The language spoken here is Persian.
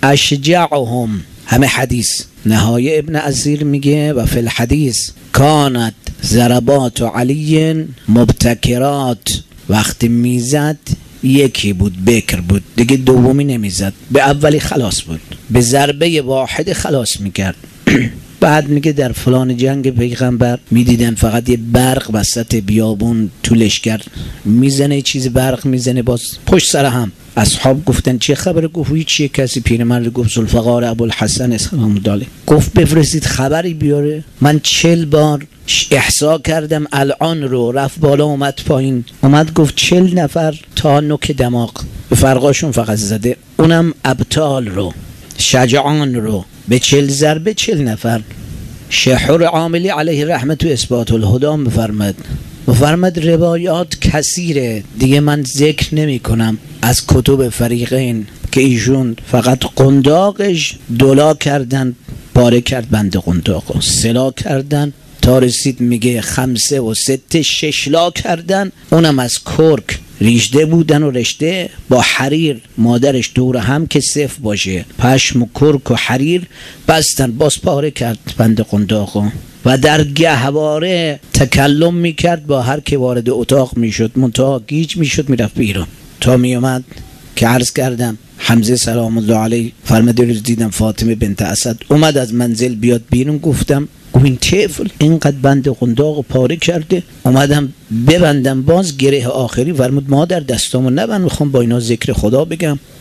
اشجعهم. همه حدیث. نهایه ابن عزیر میگه و فی الحدیث کانت ضربات علی مبتکرات، وقتی میزد یکی بود، بکر بود، دیگه دومی نمیزد، به اولی خلاص بود، به ضربه واحد خلاص میکرد. بعد میگه در فلان جنگ پیغمبر میدیدن فقط یه برق وسط بیابون تو لشکر میزنه، چیز برق میزنه، باز پشت سر هم. اصحاب گفتن چه خبره؟ گفت هیچ. کسی پیرمرد گفت ذوالفقار ابوالحسن سلام الله گفت بفرستید خبری بیاره. من 40 بار احصا کردم الان رو، رفت بالا اومد پایین، اومد گفت 40 نفر تا نوک دماغ به فرقاشون فقط زده، اونم ابطال رو، شجعان رو، به 40 ضربه 40 نفر. شحر عاملی علیه رحمت و اثبات الهدی مفرمد روایات کثیره، دیگه من ذکر نمی کنم از کتب فریقین که ایشون فقط قنداقش دولا کردن، پاره کرد بند قنداقو، سلا کردن تا رسید میگه 5 و 6 ششلا کردن، اونم از کرک ریشته بودن و رشته با حریر، مادرش دور هم که صف باشه، پشم و کرک و حریر بستن، باز پاره کرد بند قنداقو. و در گهواره تکلم میکرد با هر که وارد اتاق میشد، منتها گیج میشد میرفت بیرون. تا میومد که عرض کردم حمزه سلام الله علیه فرموده روز دیدم فاطمه بنت اسد اومد از منزل بیاد بیرون، گفتم این طفل اینقدر بند قنداق پاره کرده، اومدم ببندم باز گره آخری، فرمود مادر دستامو نبند، میخوام با اینا ذکر خدا بگم.